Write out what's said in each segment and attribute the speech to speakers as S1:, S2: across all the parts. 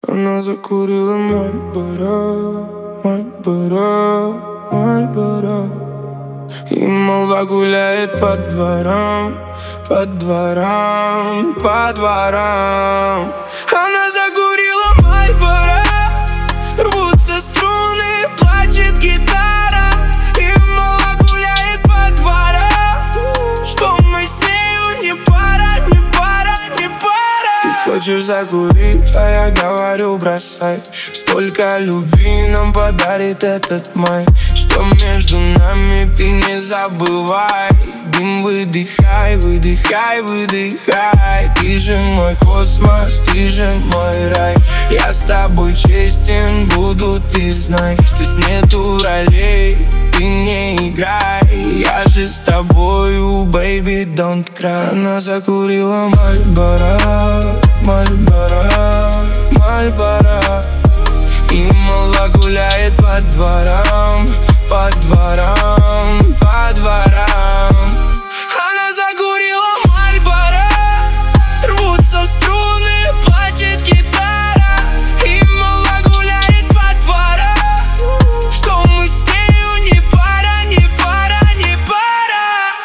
S1: Она закурила Мальборо, Мальборо, Мальборо. И молва гуляет по дворам, по дворам, по дворам. Она закурила Мальборо, рвутся струны, плачет гитара. И молва гуляет по дворам, что мы с нею не пара, не пара, не пара. Ты хочешь закурить, а я говорю бросай. Столько любви нам подарит этот май, что между нами ты не забывай. Дым выдыхай, выдыхай, выдыхай. Ты же мой космос, ты же мой рай. Я с тобой честен буду, ты знай. Здесь нету ролей, ты не играй. Я же с тобою, baby, don't cry. Она закурила Мальборо, Мальборо, Мальборо. И молва гуляет по дворам, по дворам, по дворам. Она закурила Мальборо, рвутся струны, плачет гитара. И молва гуляет по дворам, что мы с нею не пара, не пара, не пара.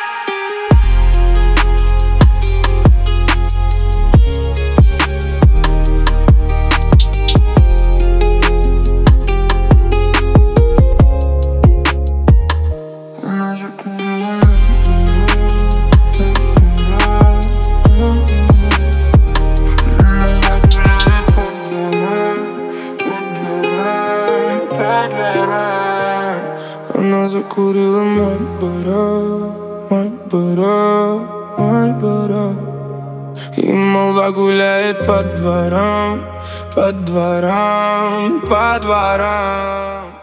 S1: Она закурила Мальборо, Мальборо, Мальборо. И молва гуляет по дворам, по дворам, по дворам.